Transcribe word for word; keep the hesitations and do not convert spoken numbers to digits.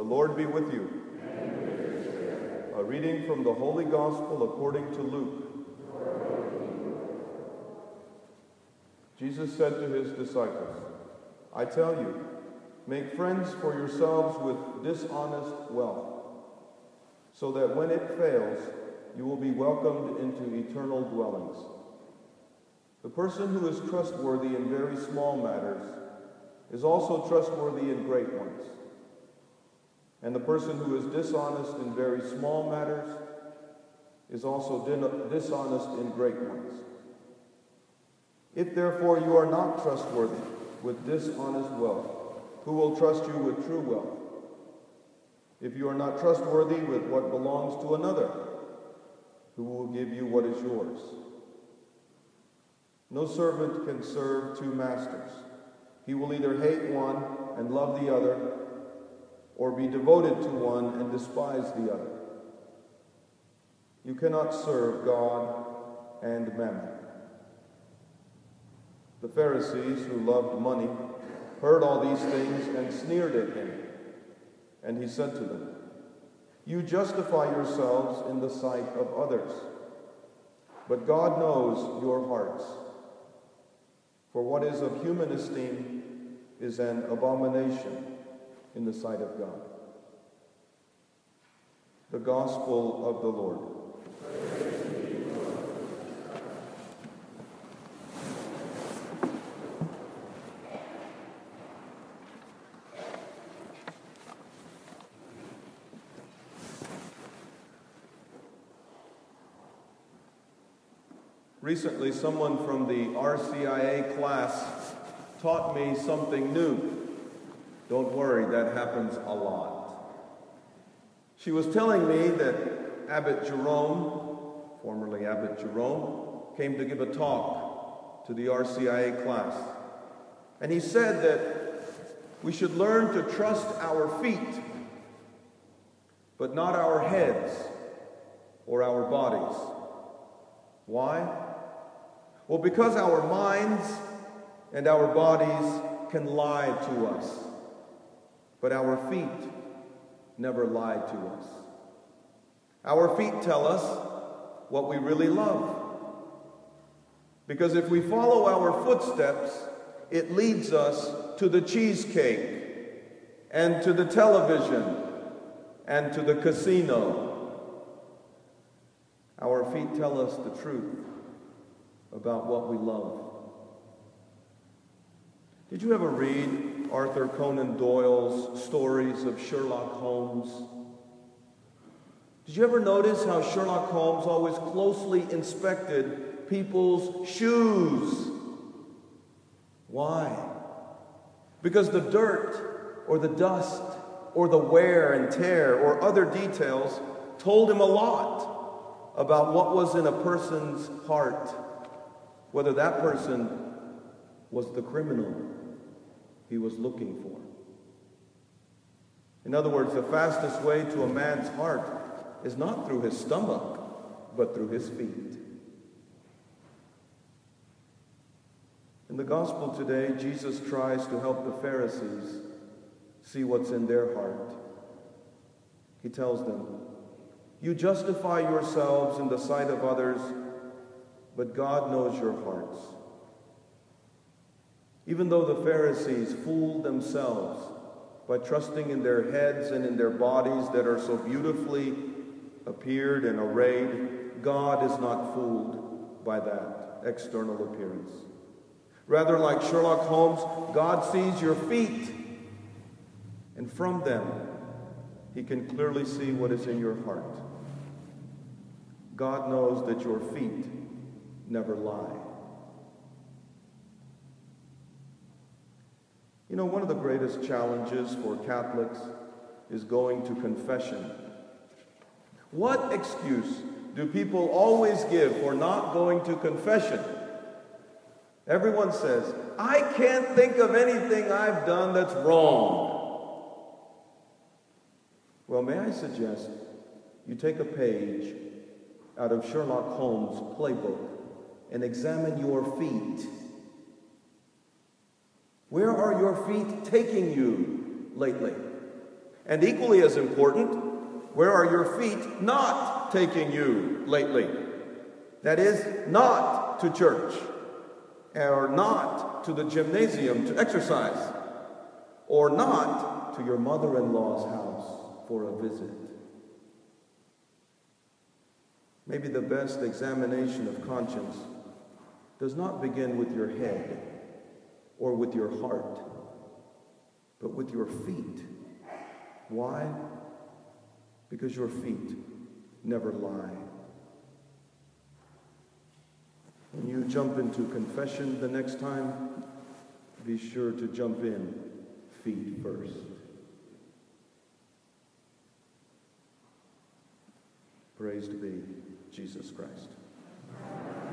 Lord be with you. And with your spirit. A reading from the Holy Gospel according to Luke. Jesus said to his disciples, I tell you, make friends for yourselves with dishonest wealth, so that when it fails, you will be welcomed into eternal dwellings. The person who is trustworthy in very small matters is also trustworthy in great ones. And the person who is dishonest in very small matters is also dishonest in great ones. If therefore you are not trustworthy with dishonest wealth, who will trust you with true wealth? If you are not trustworthy with what belongs to another, who will give you what is yours? No servant can serve two masters. He will either hate one and love the other, or be devoted to one and despise the other. You cannot serve God and mammon. The Pharisees, who loved money, heard all these things and sneered at him. And he said to them, You justify yourselves in the sight of others, but God knows your hearts. For what is of human esteem is an abomination in the sight of God. The Gospel of the Lord. Recently, someone from the R C I A class taught me something new. Don't worry, that happens a lot. She was telling me that Abbot Jerome, formerly Abbot Jerome, came to give a talk to the R C I A class. And he said that we should learn to trust our feet, but not our heads or our bodies. Why? Well, because our minds and our bodies can lie to us, but our feet never lie to us. Our feet tell us what we really love. Because if we follow our footsteps, it leads us to the cheesecake and to the television and to the casino. Our feet tell us the truth about what we love. Did you ever read Arthur Conan Doyle's stories of Sherlock Holmes? Did you ever notice how Sherlock Holmes always closely inspected people's shoes? Why? Because the dirt or the dust or the wear and tear or other details told him a lot about what was in a person's heart, whether that person was the criminal he was looking for. In other words, the fastest way to a man's heart is not through his stomach, but through his feet. In the gospel today, Jesus tries to help the Pharisees see what's in their heart. He tells them, You justify yourselves in the sight of others, but God knows your hearts. Even though the Pharisees fooled themselves by trusting in their heads and in their bodies that are so beautifully appeared and arrayed, God is not fooled by that external appearance. Rather, like Sherlock Holmes, God sees your feet, and from them, he can clearly see what is in your heart. God knows that your feet never lie. You know, one of the greatest challenges for Catholics is going to confession. What excuse do people always give for not going to confession? Everyone says, I can't think of anything I've done that's wrong. Well, may I suggest you take a page out of Sherlock Holmes' playbook and examine your feet. Where are your feet taking you lately? And equally as important, where are your feet not taking you lately? That is, not to church, or not to the gymnasium to exercise, or not to your mother-in-law's house for a visit. Maybe the best examination of conscience does not begin with your head or with your heart, but with your feet. Why? Because your feet never lie. When you jump into confession the next time, be sure to jump in feet first. Praised be Jesus Christ.